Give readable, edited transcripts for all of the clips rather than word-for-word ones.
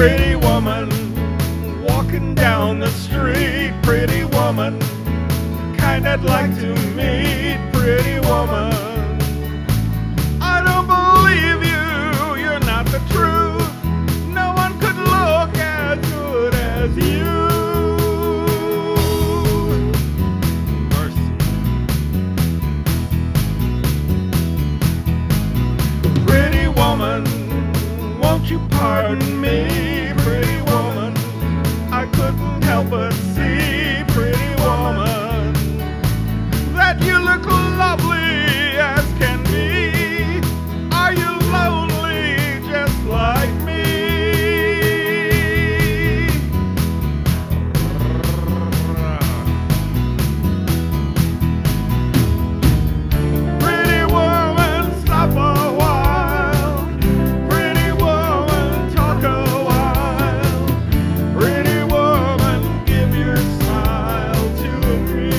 Pretty woman walking down the street. Pretty woman, kind I'd like to meet. Pretty woman, I don't believe you, you're not the truth. No one could look as good as you. Mercy. Pretty woman, won't you pardon me? Pretty woman, I couldn't help but see. Pretty woman, that you look lovely as can be. Are you lonely just like me? Pretty woman, stop a while. Pretty woman, talk a while. Pretty woman, give your smile to me.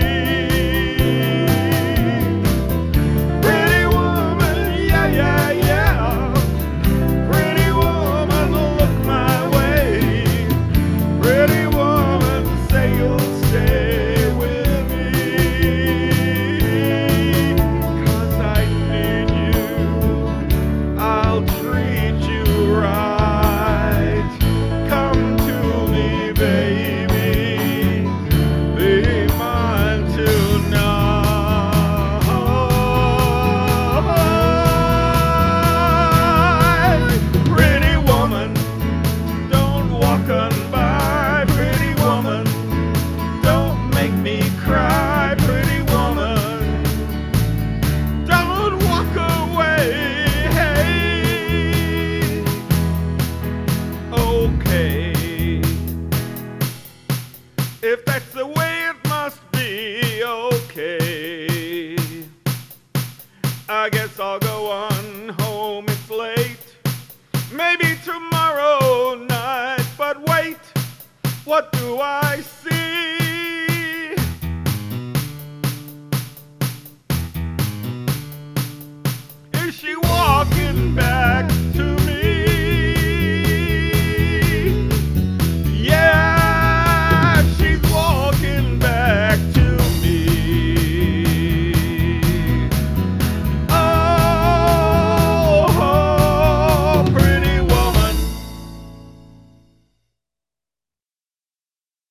Pretty woman, yeah, yeah, yeah. Pretty woman, look my way. Pretty woman, say you'll stay with me. 'Cause I need you, I'll treat you right. Come to me, baby, be mine tonight. Pretty woman, don't walk on by. Pretty woman, don't make me cry. Pretty woman, don't walk away. Hey, okay, if that's the way it must be, okay. I guess I'll go on home, it's late. Maybe tomorrow night, but wait, what do I see?